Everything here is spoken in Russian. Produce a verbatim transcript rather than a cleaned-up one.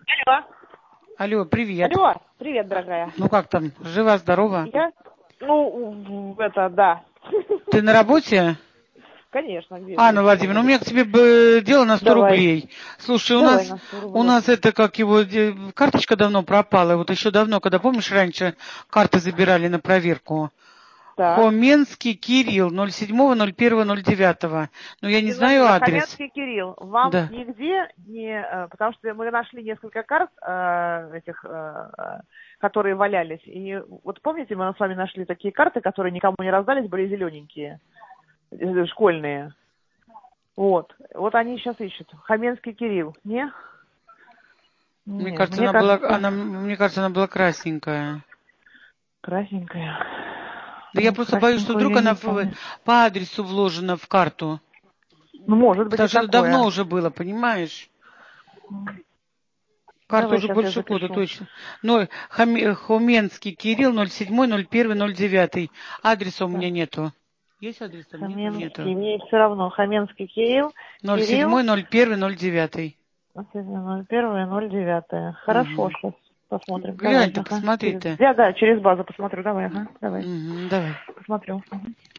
Алло. Алло, привет. Алло, привет, дорогая. Ну как там, жива-здорова? Я? Ну, это, да. Ты на работе? Конечно, где же Анна еще Владимировна, может у быть? меня к тебе бы дело на сто Давай. рублей. Слушай, у Давай нас, на сто у рублев. нас это, как его, де- карточка давно пропала. Вот еще давно, когда, помнишь, раньше карты забирали на проверку. Так. Хоменский Кирилл, ноль седьмого ноль первого ноль девятого. Ну, я не знаю Инна адрес. Каменский Кирилл, вам Да. нигде не... э, Потому что мы нашли несколько карт э, этих, э, э, которые валялись. И вот помните, мы с вами нашли такие карты, которые никому не раздались, были зелененькие, э, школьные. Вот. Вот они сейчас ищут. Хоменский Кирилл. Не? Мне Не, кажется, мне она была, кажется, она, мне кажется, она была красненькая. красненькая. Да я Ну, просто боюсь, что красненькую вдруг я не она в- помню. по адресу вложена в карту. Ну, может быть и Потому что это давно такое. уже было, понимаешь? Карта Давай, уже сейчас я больше года, запишу. точно. Ноль, Хоме- Хоменский Кирилл, ноль седьмой ноль первый ноль девятый. Адреса у Так, меня нету. Есть адрес там? Нету, Хоменский, нету. мне все равно. Хоменский Кирилл, Ноль Кирилл, седьмой ноль первый ноль девятый. ноль первое, ноль девятое. Хорошо, Угу. сейчас посмотрим. Давай, Глянь-то, ага. посмотри Через... ты. Да, да, через базу посмотрю. Давай, ага, давай. Угу, давай. Посмотрю. Мгм.